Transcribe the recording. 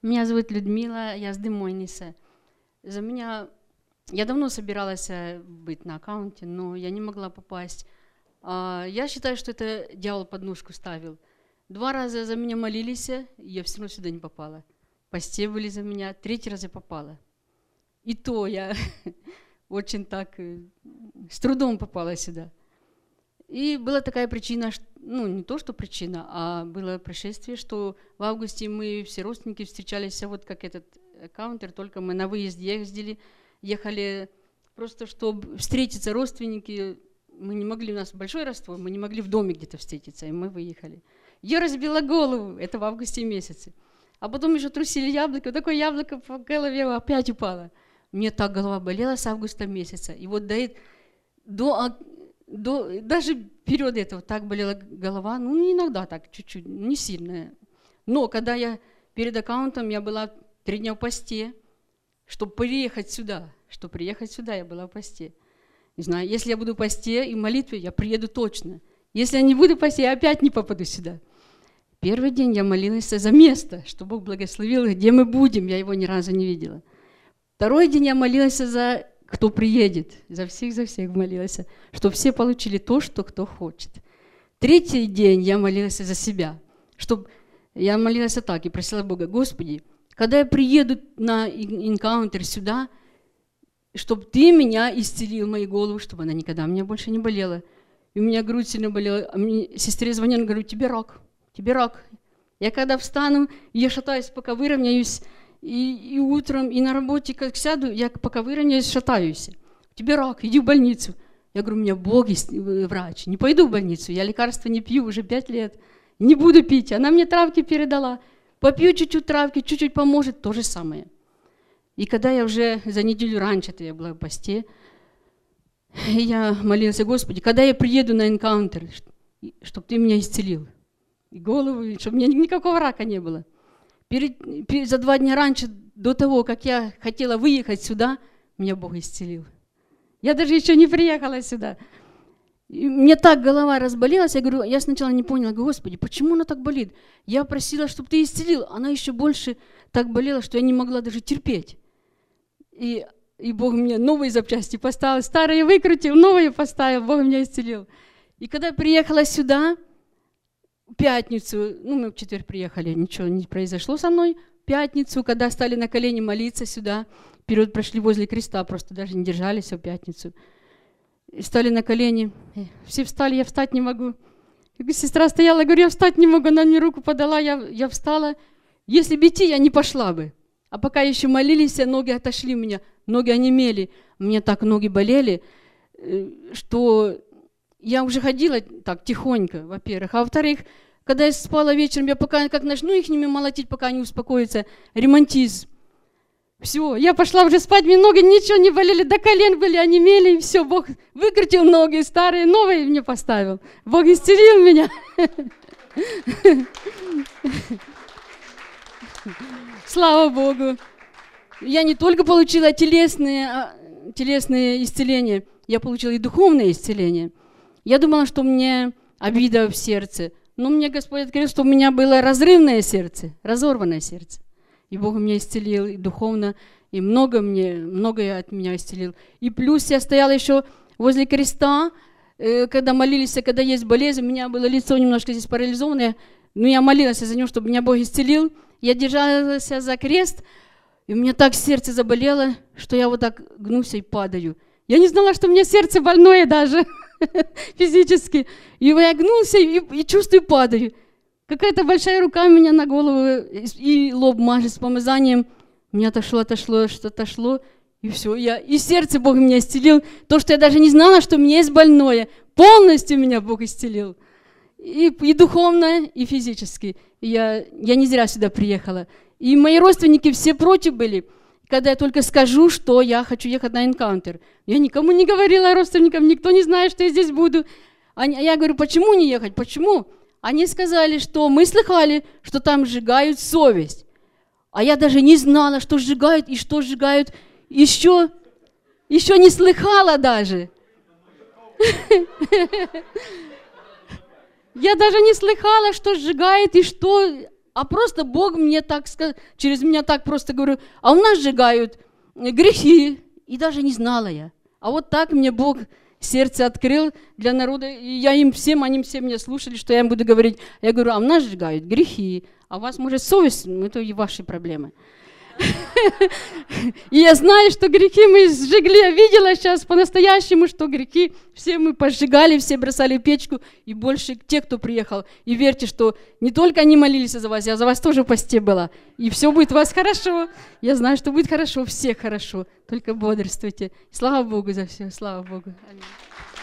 Меня зовут Людмила, я с Демойниса. Я давно собиралась быть на аккаунте, но я не могла попасть. Я считаю, что это дьявол подножку ставил. 2 раза за меня молились, и я все равно сюда не попала. Посте были за меня, 3 раза я попала. И то я очень так с трудом попала сюда. И была такая причина, не то что причина, а было происшествие, что в августе мы все родственники встречались, вот как этот аккаунтер, только мы на выезд ехали просто, чтобы встретиться, родственники. Мы не могли, у нас большой родство, мы не могли в доме где-то встретиться, и мы выехали. Я разбила голову, это в августе месяце. А потом еще трусили яблоко, вот такое яблоко по голове опять упало. Мне так голова болела с августа месяца. И вот даже вперед этого так болела голова, иногда так, чуть-чуть, не сильная. Но когда я перед аккаунтом, я была 3 дня в посте, чтобы приехать сюда, я была в посте. Не знаю, если я буду в посте и в молитве, я приеду точно. Если я не буду в посте, я опять не попаду сюда. Первый день я молилась за место, что Бог благословил, где мы будем, я его ни разу не видела. 2-й день я молилась за кто приедет, за всех молилась, чтобы все получили то, что кто хочет. 3-й день я молилась за себя, чтобы я молилась так и просила Бога: Господи, когда я приеду на энкаунтер сюда, чтобы Ты меня исцелил, мою голову, чтобы она никогда у меня больше не болела. И у меня грудь сильно болела. А мне сестре звонят, говорю: тебе рак. Я когда встану, я шатаюсь, пока выровняюсь, и утром, и на работе, как сяду, я пока выровняюсь, шатаюсь. Тебе рак, иди в больницу. Я говорю: у меня Бог есть врач, не пойду в больницу, я лекарства не пью уже 5 лет, не буду пить. Она мне травки передала, попью чуть-чуть травки, чуть-чуть поможет, то же самое. И когда я уже за неделю раньше-то я была в посте, я молилась: Господи, когда я приеду на энкаунтер, чтобы Ты меня исцелил. И голову, чтобы у меня никакого рака не было. За 2 дня раньше, до того, как я хотела выехать сюда, меня Бог исцелил. Я даже еще не приехала сюда. И мне так голова разболелась, я сначала не поняла: Господи, почему она так болит? Я просила, чтобы Ты исцелил. Она еще больше так болела, что я не могла даже терпеть. И Бог мне новые запчасти поставил, старые выкрутил, новые поставил, Бог меня исцелил. И когда я приехала сюда, в пятницу, мы в четверг приехали, ничего не произошло со мной. В пятницу, когда стали на колени молиться сюда, вперед прошли возле креста, просто даже не держались в пятницу. И стали на колени, все встали, я встать не могу. И сестра стояла, говорю: я встать не могу, она мне руку подала, я встала. Если бы идти, я не пошла бы. А пока еще молились, ноги отошли у меня, ноги онемели. Мне так ноги болели, что я уже ходила так тихонько, во-первых. А во-вторых, когда я спала вечером, я пока как начну их ними молотить, пока они успокоятся, ремонтизм. Все, я пошла уже спать, мне ноги ничего не болели, до колен были, онемели, и все. Бог выкрутил ноги, старые, новые мне поставил. Бог исцелил меня. Слава Богу. Я не только получила телесные исцеления, я получила и духовное исцеление. Я думала, что мне обида в сердце, но мне Господь открыл, что у меня было разрывное сердце, разорванное сердце. И Бог меня исцелил и духовно, и многое от меня исцелил. И плюс я стояла еще возле креста, когда молились, когда есть болезнь, у меня было лицо немножко здесь парализованное, но я молилась за него, чтобы меня Бог исцелил. Я держалась за крест, и у меня так сердце заболело, что я вот так гнусь и падаю. Я не знала, что у меня сердце больное даже физически. И я гнулся и чувствую, падаю. Какая-то большая рука у меня на голову, и лоб мажет с помазанием. Меня отошло, и все. И сердце Бог меня исцелил. То, что я даже не знала, что у меня есть больное, полностью меня Бог исцелил. И духовно, и физически. Я не зря сюда приехала. И мои родственники все против были, когда я только скажу, что я хочу ехать на энкаунтер. Я никому не говорила, родственникам, никто не знает, что я здесь буду. Я говорю: почему не ехать, почему? Они сказали, что мы слыхали, что там сжигают совесть. А я даже не знала, что сжигают и что сжигают. Еще не слыхала даже. Я даже не слыхала, что сжигает и что а просто Бог мне так сказал, через меня так просто говорю, а у нас сжигают грехи. И даже не знала я. А вот так мне Бог сердце открыл для народа, и я им всем, они все меня слушали, что я им буду говорить. Я говорю, а у нас сжигают грехи, а у вас, может, совесть, это и ваши проблемы. И я знаю, что грехи мы сжигли. Я видела сейчас по-настоящему, что грехи все мы пожигали, все бросали в печку. И больше те, кто приехал. И верьте, что не только они молились за вас, я за вас тоже в посте была. И все будет у вас хорошо. Я знаю, что будет хорошо, всех хорошо. Только бодрствуйте. Слава Богу за все. Слава Богу. Аминь.